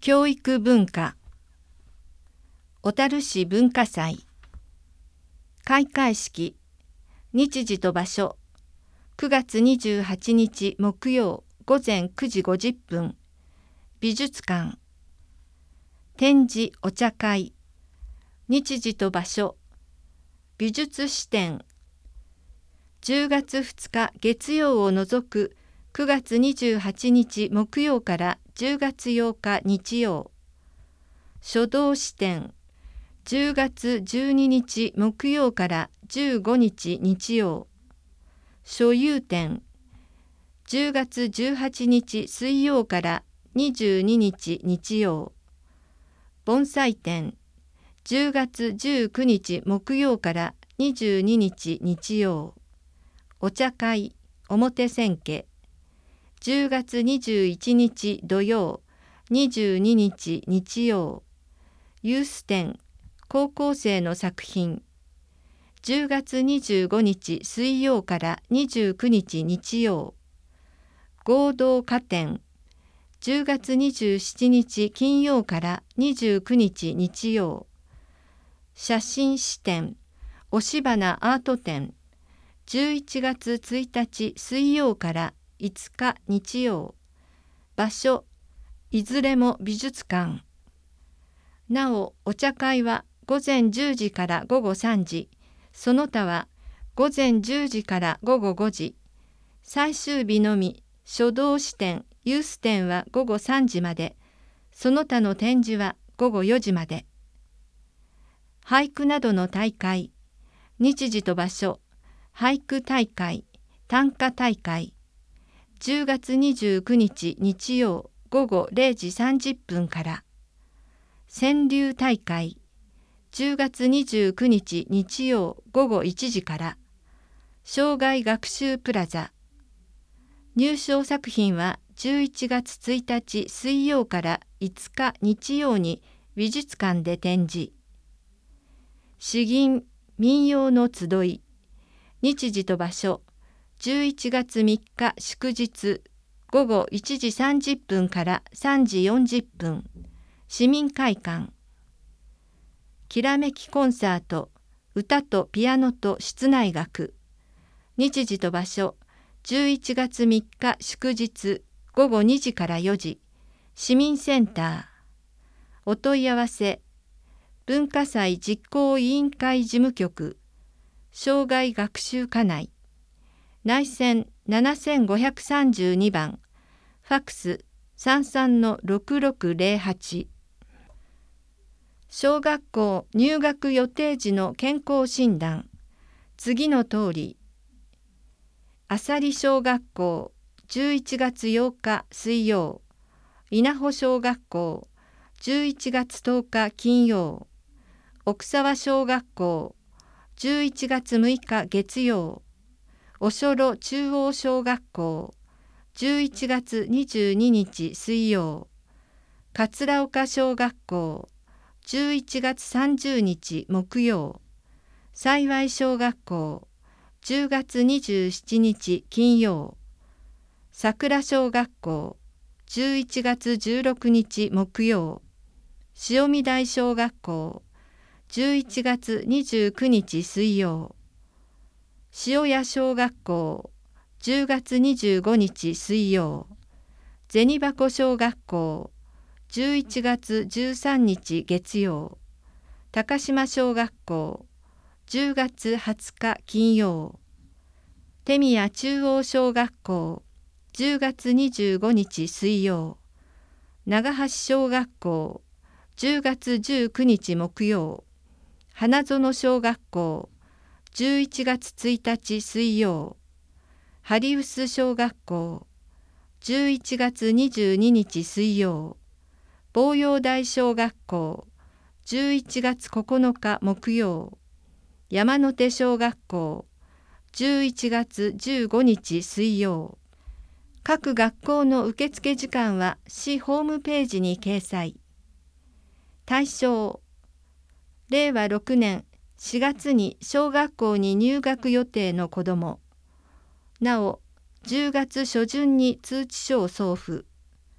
教育文化。小樽市文化祭。開会式。日時と場所。9月28日木曜午前9時50分。美術館。展示お茶会。日時と場所。美術史展。10月2日月曜を除く9月28日木曜から10月8日日曜。書道史展。10月12日木曜から15日日曜。書友展。10月18日水曜から22日日曜。盆栽展。10月19日木曜から22日日曜。お茶会表千家。10月21日土曜、22日日曜。ユース展高校生の作品。10月25日水曜から29日日曜。合同花展。10月27日金曜から29日日曜。写真誌展押し花アート展。11月1日水曜から5日日曜。場所いずれも美術館。なおお茶会は午前10時から午後3時、その他は午前10時から午後5時。最終日のみ書道史展、ユース展は午後3時まで、その他の展示は午後4時まで。俳句などの大会。日時と場所。俳句大会、短歌大会。10月29日日曜午後0時30分から。川柳大会。10月29日日曜午後1時から。生涯学習プラザ。入賞作品は11月1日水曜から5日日曜に美術館で展示。詩吟民謡の集い。日時と場所。11月3日祝日午後1時30分から3時40分。市民会館。きらめきコンサート。歌とピアノと室内楽。日時と場所。11月3日祝日午後2時から4時。市民センター。お問い合わせ。文化祭実行委員会事務局。生涯学習課内。内線7532番。ファックス33-6608。小学校入学予定時の健康診断。次の通り。朝里小学校11月8日水曜。稲穂小学校11月10日金曜。奥沢小学校11月6日月曜。おしょろ中央小学校11月22日水曜。桂岡小学校11月30日木曜。幸小学校10月27日金曜。桜小学校11月16日木曜。塩見台小学校11月29日水曜。塩谷小学校10月25日水曜。銭箱小学校11月13日月曜。高島小学校10月20日金曜。手宮中央小学校10月25日水曜。長橋小学校10月19日木曜。花園小学校11月1日水曜。ハリウス小学校11月22日水曜。望洋台小学校11月9日木曜。山手小学校11月15日水曜。各学校の受付時間は市ホームページに掲載。対象。令和6年4月に小学校に入学予定の子ども。なお、10月初旬に通知書を送付。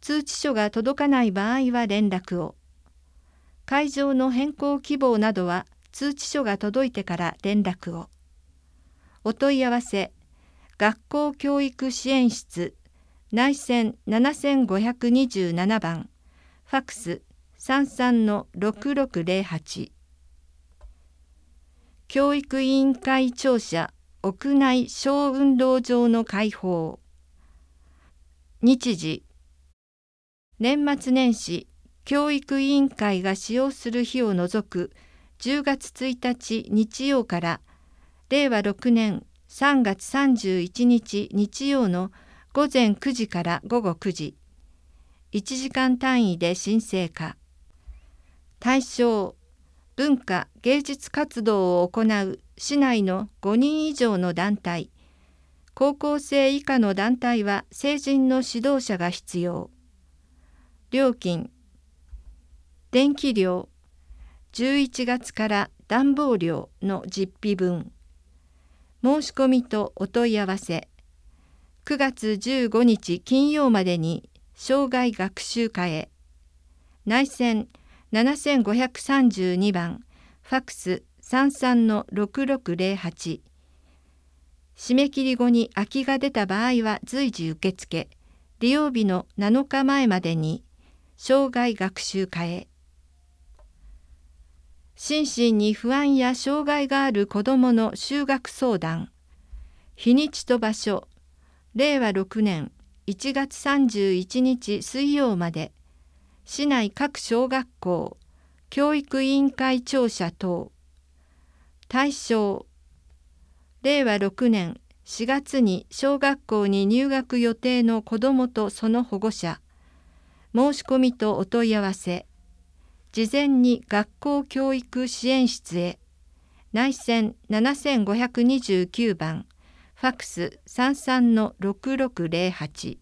通知書が届かない場合は連絡を。会場の変更希望などは通知書が届いてから連絡を。お問い合わせ、学校教育支援室、内線7527番、ファックス33-6608。教育委員会庁舎屋内小運動場の開放。日時、年末年始教育委員会が使用する日を除く10月1日日曜から令和6年3月31日日曜の午前9時から午後9時、1時間単位で申請可。対象、文化・芸術活動を行う市内の5人以上の団体、高校生以下の団体は成人の指導者が必要。料金、電気料、11月から暖房料の実費分。申し込みとお問い合わせ、9月15日金曜までに生涯学習課へ。内線7532番、ファックス33-6608。締め切り後に空きが出た場合は随時受付、利用日の7日前までに生涯学習課へ。心身に不安や障害がある子どもの就学相談。日にちと場所、令和6年1月31日水曜まで、市内各小学校、教育委員会庁舎等。対象、令和6年4月に小学校に入学予定の子どもとその保護者。申し込みとお問い合わせ、事前に学校教育支援室へ。内線7529番、ファックス33-6608。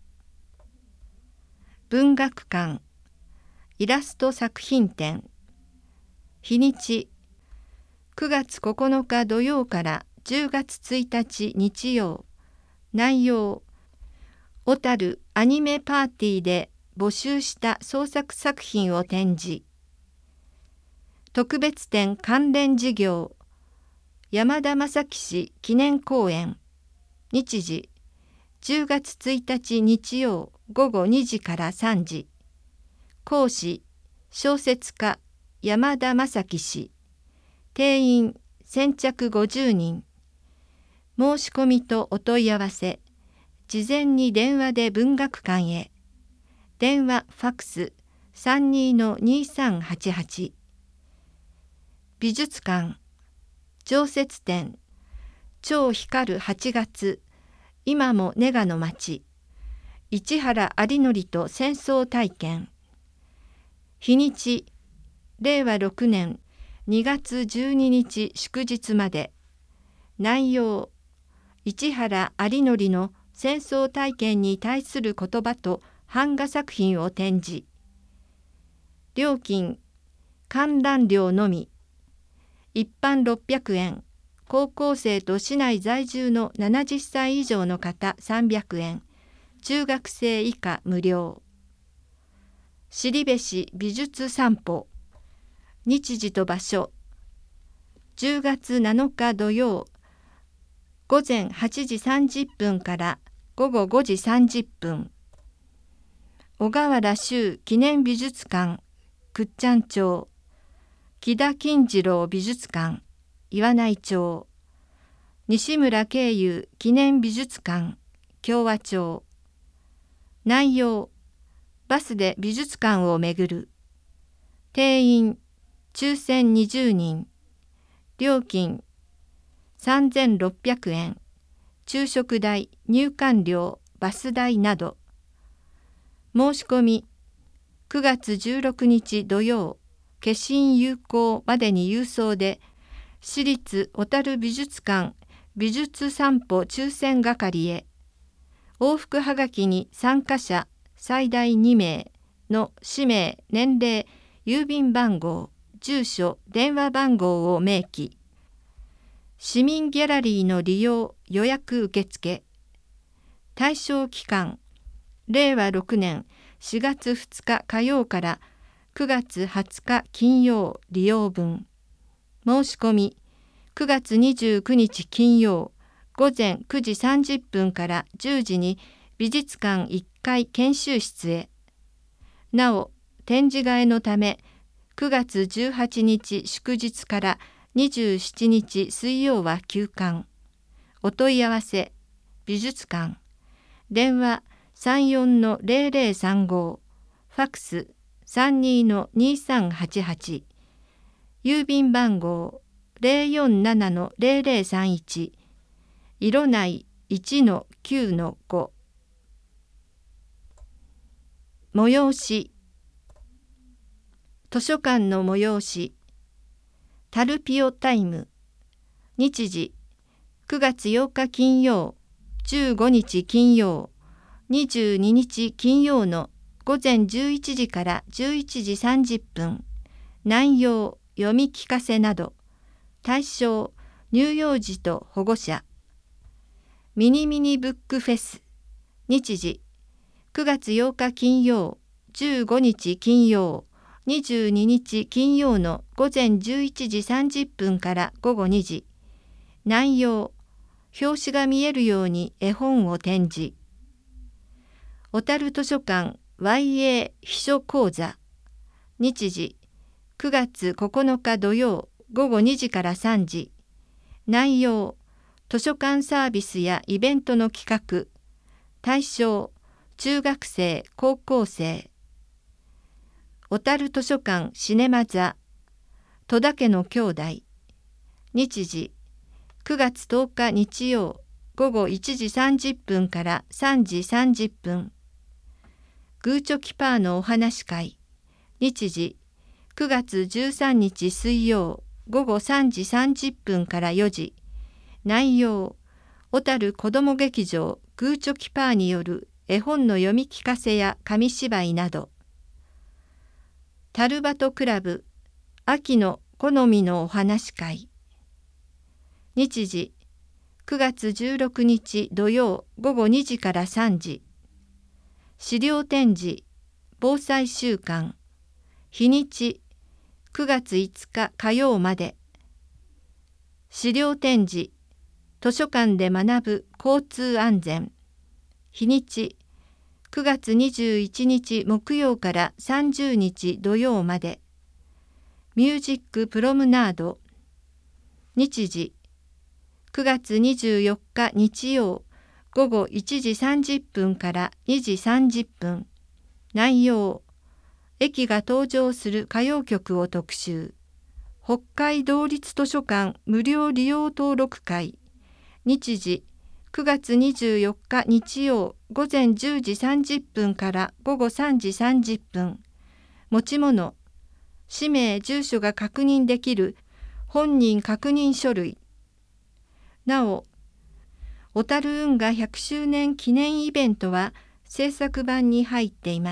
文学館、イラスト作品展。日にち、9月9日土曜から10月1日日曜。内容、小樽アニメパーティーで募集した創作作品を展示。特別展関連事業、山田正樹氏記念公演。日時、10月1日日曜午後2時から3時。講師、小説家、山田正樹氏。定員、先着50人。申し込みとお問い合わせ、事前に電話で文学館へ。電話ファックス32-2388。美術館、常設展、超光る8月、今もネガの街、市原有則と戦争体験。日にち、令和6年2月12日祝日まで。内容、市原有則の戦争体験に対する言葉と版画作品を展示。料金、観覧料のみ。一般600円、高校生と市内在住の70歳以上の方300円、中学生以下無料。後部市美術散歩。日時と場所、10月7日土曜、午前8時30分から午後5時30分。小河原周記念美術館、倶知安町。木田金次郎美術館、岩内町。西村慶友記念美術館、共和町。内容、バスで美術館を巡る。定員、抽選20人。料金、3600円。昼食代、入館料、バス代など。申し込み、9月16日土曜、消印有効までに郵送で、市立小樽美術館美術散歩抽選係へ。往復はがきに参加者最大2名の氏名、年齢、郵便番号、住所、電話番号を明記。市民ギャラリーの利用予約受付。対象期間、令和6年 4月2日火曜から9月20日金曜利用分。申し込み9月29日金曜午前9時30分から10時に美術館1階研修室へ。なお、展示替えのため9月18日祝日から27日水曜は休館。お問い合わせ美術館。電話34-0035、ファクス32-2388、郵便番号047-0031、色内 1-9-5。催し。図書館の催し。タルピオタイム。日時9月8日金曜、15日金曜、22日金曜の午前11時から11時30分。内容、読み聞かせなど。対象、乳幼児と保護者。ミニミニブックフェス。日時9月8日金曜、15日金曜、22日金曜の午前11時30分から午後2時。内容、表紙が見えるように絵本を展示。小樽図書館 YA 秘書講座。日時9月9日土曜午後2時から3時。内容、図書館サービスやイベントの企画。対象、中学生、高校生。小樽図書館シネマ座戸田家の兄弟。日時9月10日日曜午後1時30分から3時30分。グーチョキパーのお話会。日時9月13日水曜午後3時30分から4時。内容、小樽子ども劇場グーチョキパーによる絵本の読み聞かせや紙芝居など。タルバトクラブ秋の好みのお話会。日時9月16日土曜午後2時から3時。資料展示防災週間。日にち9月5日火曜まで。資料展示図書館で学ぶ交通安全。日にち9月21日木曜から30日土曜まで。ミュージックプロムナード。日時9月24日日曜午後1時30分から2時30分。内容、駅が登場する歌謡曲を特集。北海道立図書館無料利用登録会。日時9月24日日曜午前10時30分から午後3時30分。持ち物、氏名・住所が確認できる本人確認書類。なお、小樽運河100周年記念イベントは制作版に入っています。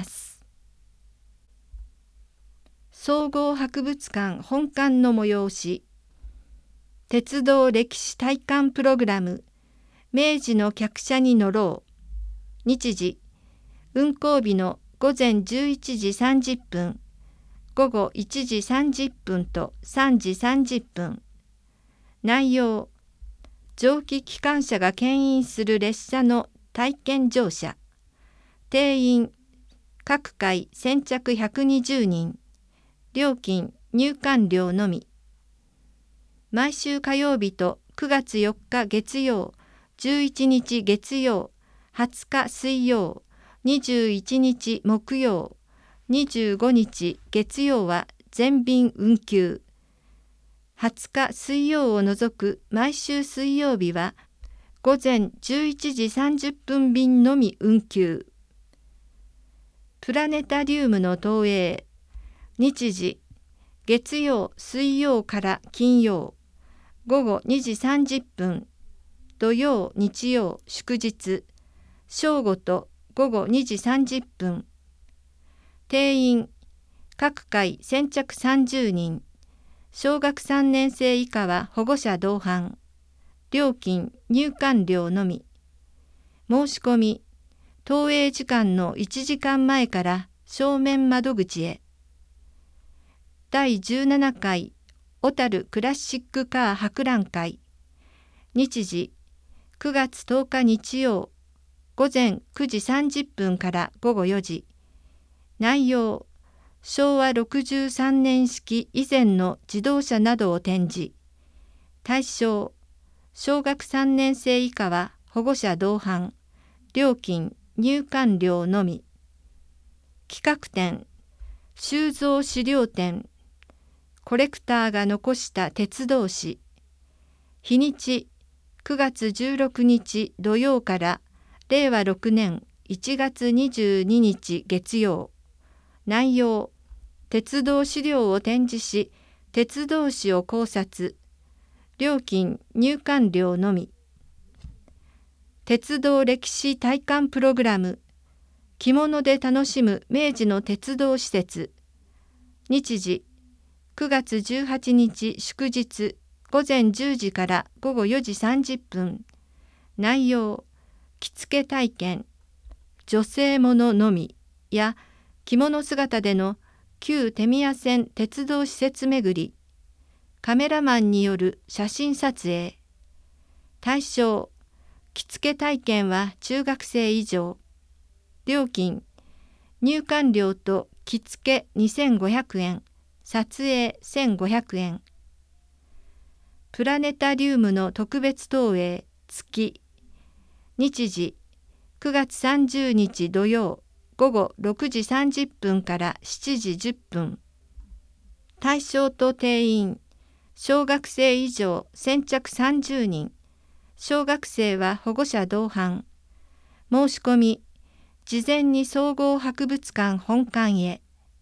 総合博物館本館の催し。鉄道歴史体感プログラム明治の客車に乗ろう。日時運行日の午前11時30分、午後1時30分と3時30分。内容、蒸気機関車が牽引する列車の体験乗車。定員各回先着120人。料金入館料のみ。毎週火曜日と9月4日月曜、11日月曜、20日水曜、21日木曜、25日月曜は全便運休。20日水曜を除く毎週水曜日は午前11時30分便のみ運休。プラネタリウムの投影。日時月曜水曜から金曜午後2時30分、土曜日曜祝日正午と午後2時30分。定員各回先着30人。小学3年生以下は保護者同伴。料金入館料のみ。申し込み投影時間の1時間前から正面窓口へ。第17回小樽クラシックカー博覧会。日時9月10日日曜午前9時30分から午後4時。内容昭和63年式以前の自動車などを展示。対象小学3年生以下は保護者同伴。料金入館料のみ。企画展収蔵資料展コレクターが残した鉄道史。日にち9月16日土曜から令和6年1月22日月曜。内容鉄道資料を展示し鉄道史を考察。料金入館料のみ。鉄道歴史体感プログラム着物で楽しむ明治の鉄道施設。日時9月18日祝日午前10時から午後4時30分。内容着付け体験女性もののみや着物姿での旧手宮線鉄道施設巡り。カメラマンによる写真撮影。対象着付け体験は中学生以上。料金入館料と着付け2500円、撮影1500円。プラネタリウムの特別投影月。日時9月30日土曜午後6時30分から7時10分。対象と定員小学生以上先着30人。小学生は保護者同伴。申し込み事前に総合博物館本館へ。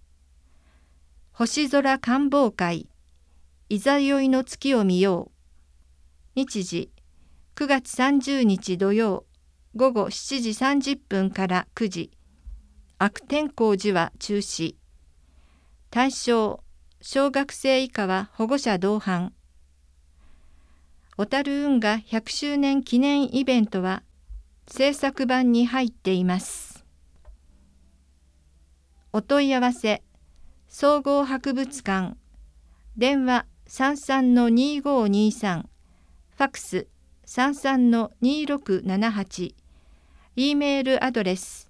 星空観望会いざよいの月を見よう。日時9月30日土曜午後7時30分から9時。悪天候時は中止。対象小学生以下は保護者同伴。小樽運河100周年記念イベントは制作版に入っています。お問い合わせ総合博物館電話 33-2523 ファクス 33-2678 E メールアドレス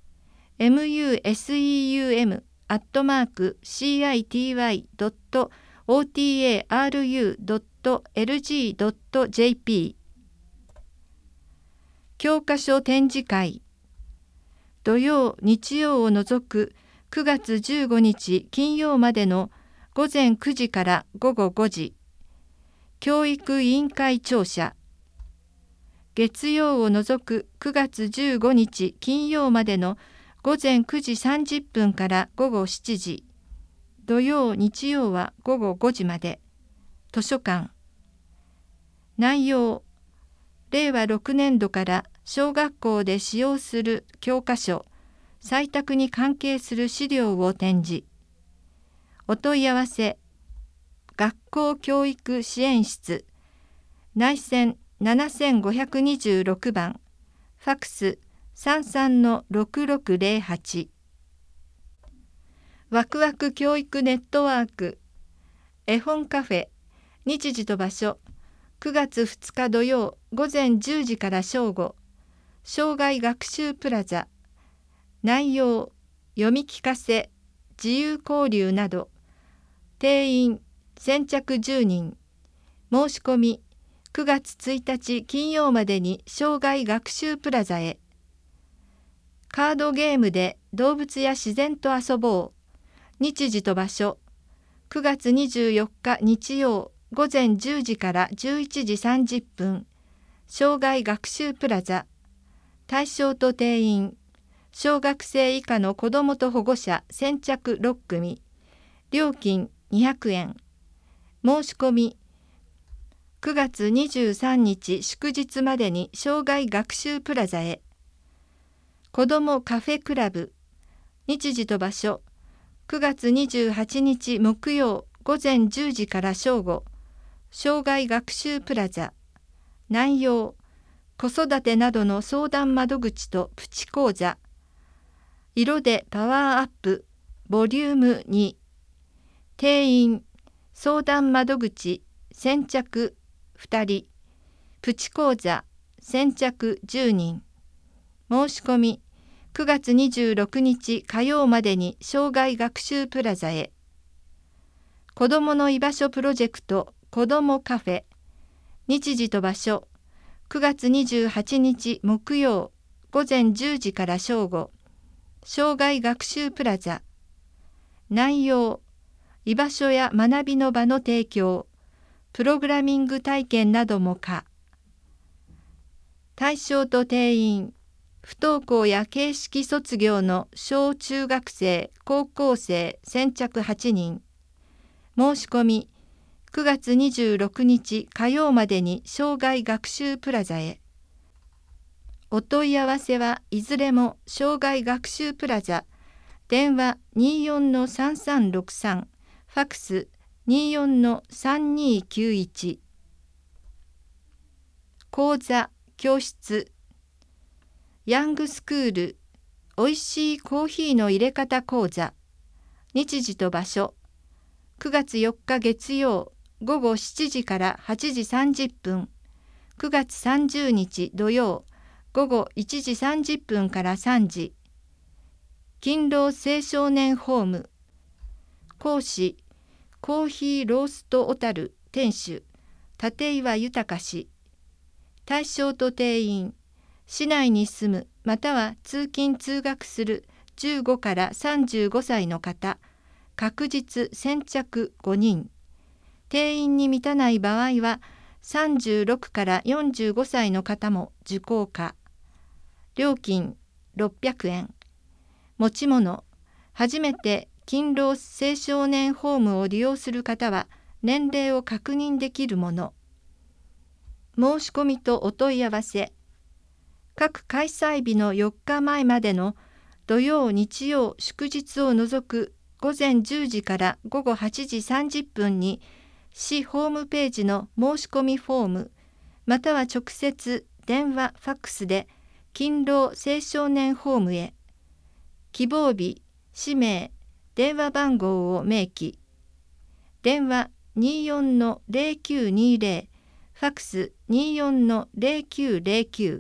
museum@city.otaru.lg.jp 教科書展示会土曜日曜を除く9月15日金曜までの午前9時から午後5時。教育委員会庁舎月曜を除く9月15日金曜までの午前9時30分から午後7時。土曜日曜は午後5時まで。図書館内容令和6年度から小学校で使用する教科書採択に関係する資料を展示。お問い合わせ学校教育支援室内線7526番ファクス 33-6608 ワクワク教育ネットワーク絵本カフェ日時と場所9月2日土曜午前10時から正午。生涯学習プラザ内容読み聞かせ自由交流など。定員先着10人。申し込み9月1日金曜までに生涯学習プラザへ。カードゲームで動物や自然と遊ぼう。日時と場所9月24日日曜午前10時から11時30分。生涯学習プラザ。対象と定員小学生以下の子どもと保護者先着6組。料金200円。申し込み9月23日祝日までに生涯学習プラザへ。子どもカフェクラブ日時と場所9月28日木曜午前10時から正午。生涯学習プラザ。内容子育てなどの相談窓口とプチ講座。 色でパワーアップボリューム2。定員相談窓口先着2人。プチ講座先着10人。申し込み9月26日火曜までに生涯学習プラザへ。子どもの居場所プロジェクト子どもカフェ。日時と場所9月28日木曜午前10時から正午。生涯学習プラザ。内容居場所や学びの場の提供、プログラミング体験なども可。対象と定員不登校や形式卒業の小中学生高校生先着8人。申し込み9月26日火曜までに生涯学習プラザへ。お問い合わせはいずれも生涯学習プラザ、電話 24-3363、ファックス 24-3291。講座教室ヤングスクールおいしいコーヒーの入れ方講座。日時と場所9月4日月曜午後7時から8時30分。9月30日土曜午後1時30分から3時。勤労青少年ホーム。講師コーヒーロースト小樽店主立岩豊氏。対象と定員市内に住むまたは通勤通学する15から35歳の方、確実先着5人。定員に満たない場合は36から45歳の方も受講可。料金600円。持ち物初めて勤労青少年ホームを利用する方は年齢を確認できるもの。申し込みとお問い合わせ各開催日の4日前までの土曜日曜祝日を除く午前10時から午後8時30分に市ホームページの申し込みフォームまたは直接電話ファックスで勤労青少年ホームへ。希望日氏名電話番号を明記。電話 24-0920、ファックス 24-0909。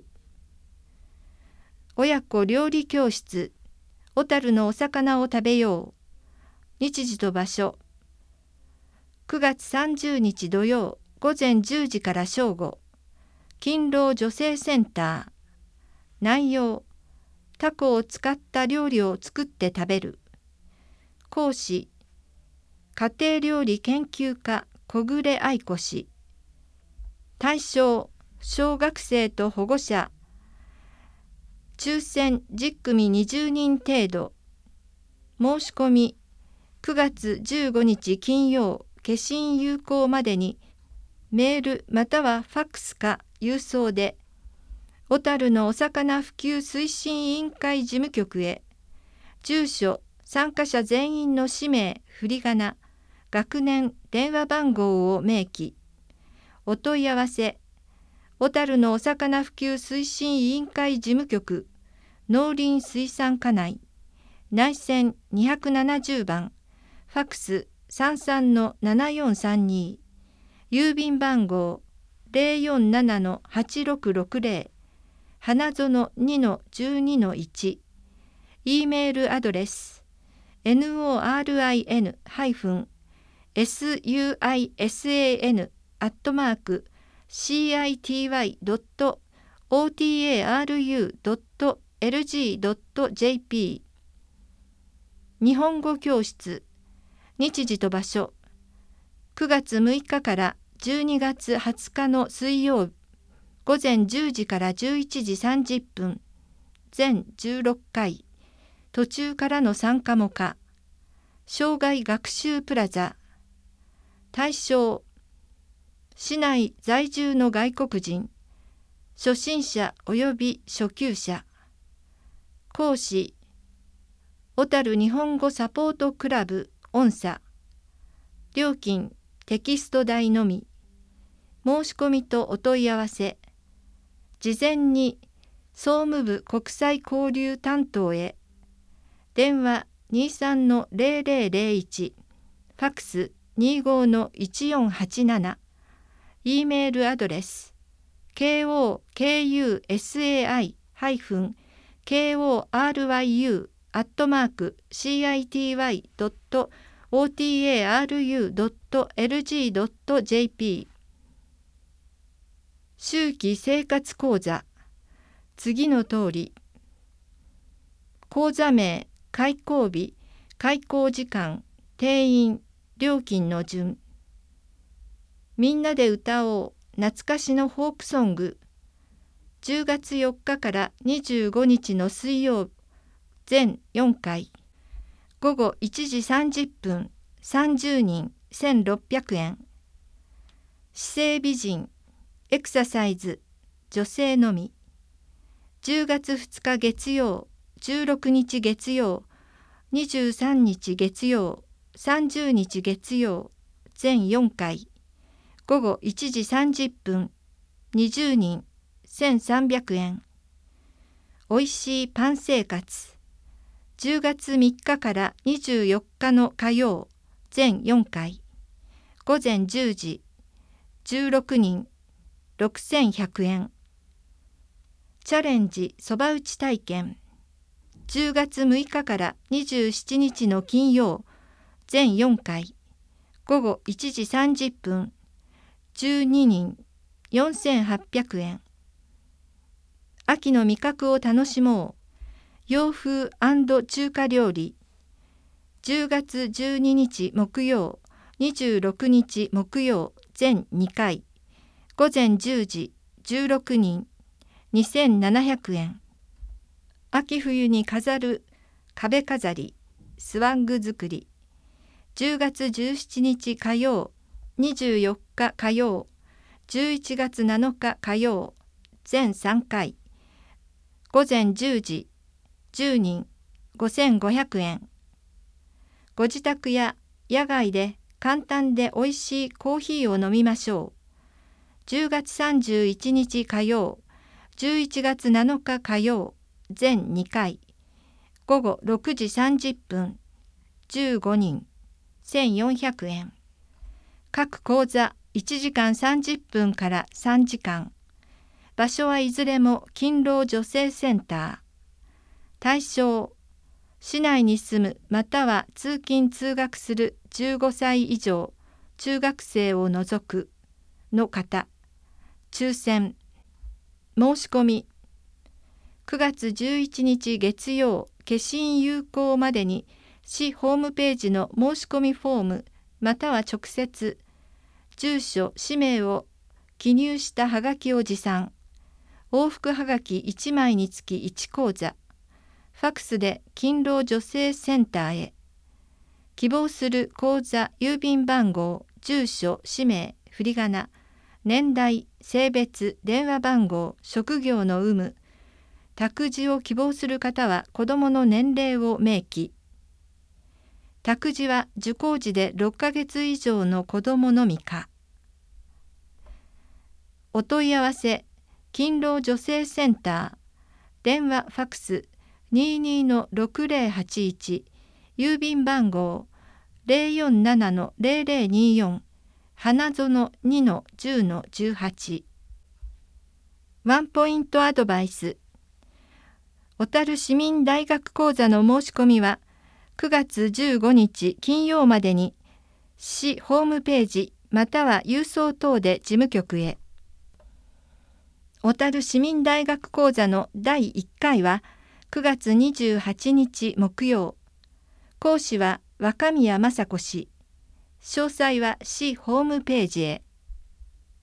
親子料理教室小樽のお魚を食べよう。日時と場所9月30日土曜午前10時から正午。勤労女性センター。内容タコを使った料理を作って食べる。講師家庭料理研究家小暮愛子氏。対象小学生と保護者抽選10組20人程度。申し込み9月15日金曜消印有効までにメールまたはファックスか郵送で小樽のお魚普及推進委員会事務局へ。住所参加者全員の氏名振り仮名学年電話番号を明記。お問い合わせ小樽のお魚普及推進委員会事務局農林水産課内内線270番ファックス 33-7432 郵便番号 047-8660 花園 2-12-1 E メールアドレス norinsuisan-city.otaru.lg.jp 日本語教室日時と場所9月6日から12月20日の水曜日午前10時から11時30分全16回途中からの参加も可。生涯学習プラザ。対象市内在住の外国人初心者及び初級者。講師小樽日本語サポートクラブ音佐。料金テキスト代のみ。申し込みとお問い合わせ事前に総務部国際交流担当へ。 電話 23-0001、ファックス 25-1487、E メールアドレス kokuryu@city.otaru.lg.jp。 秋季生活講座、次の通り。講座名、開講日、開講時間、定員、料金の順。みんなで歌おう懐かしのフォークソング。10月4日から25日の水曜、全4回。午後1時30分、30人、1600円。姿勢美人、エクササイズ、女性のみ。10月2日月曜、16日月曜、23日月曜、30日月曜、全4回。午後1時30分、20人、1300円。おいしいパン生活。10月3日から24日の火曜、全4回。午前10時、16人、6100円。チャレンジそば打ち体験。10月6日から27日の金曜、全4回。午後1時30分、12人、4800円。秋の味覚を楽しもう。洋風&中華料理。10月12日木曜、26日木曜、全2回。午前10時、16人、2700円。秋冬に飾る壁飾り、スワング作り。10月17日火曜、24日火曜、11月7日火曜、全3回。午前10時、10人、5500円。ご自宅や野外で簡単でおいしいコーヒーを飲みましょう。10月31日火曜、11月7日火曜、全2回。午後6時30分、15人、1400円。各講座1時間30分から3時間。場所はいずれも勤労女性センター。対象、市内に住むまたは通勤通学する15歳以上、中学生を除くの方。抽選。申し込み。9月11日月曜、消印有効までに市ホームページの申し込みフォームまたは直接、住所・氏名を記入したはがきを持参。往復はがき1枚につき1講座。ファックスで勤労女性センターへ。希望する講座郵便番号、住所、氏名、振り仮名、年代、性別、電話番号、職業の有無。託児を希望する方は子どもの年齢を明記。託児は受講時で6ヶ月以上の子どものみか。お問い合わせ、勤労女性センター、電話ファックス 22-6081、郵便番号 047-0024、花園 2-10-18。ワンポイントアドバイス。小樽市民大学講座の申し込みは9月15日金曜までに市ホームページまたは郵送等で事務局へ。小樽市民大学講座の第1回は9月28日木曜。講師は若宮正子氏。詳細は市ホームページへ。